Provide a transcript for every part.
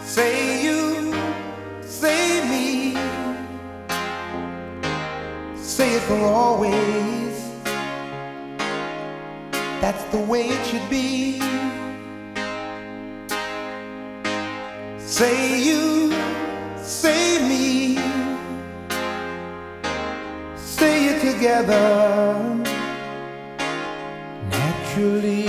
Say you, say me, say it for always. That's the way it should be. Say you, say me, say it together naturally.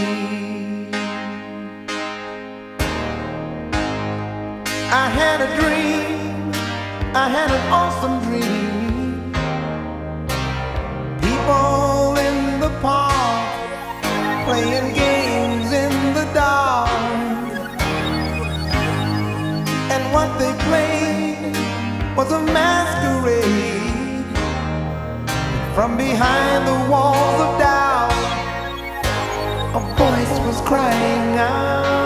I had a dream, I had an awesome dream. People in the park playing games in the dark, and what they played was a masquerade. From behind the walls of doubt, a voice was crying out.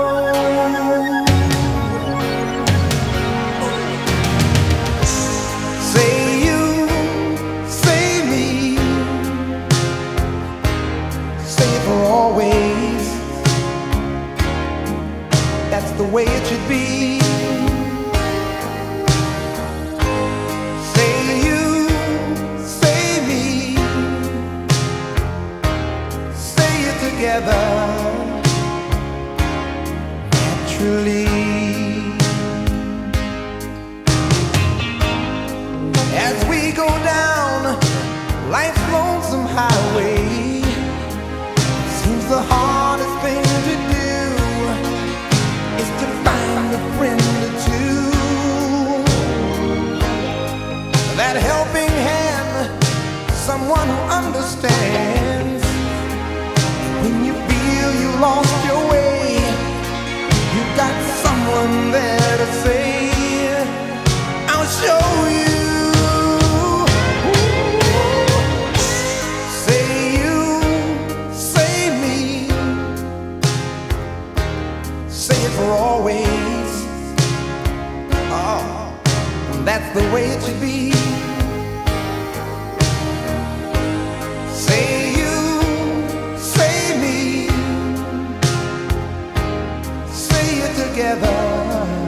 Say you, say me, say it for always. That's the way it should be. Say you, say me, say it together naturally. As we go down life's lonesome highway, seems the hardest thing to do is to find a friend or two. That helping hand, someone who understands. When you feel you lost your way, you got someone there to say, I'll show you. Say you, say me, say it for always. Oh, that's the way it should be. Say you, say me, say it together.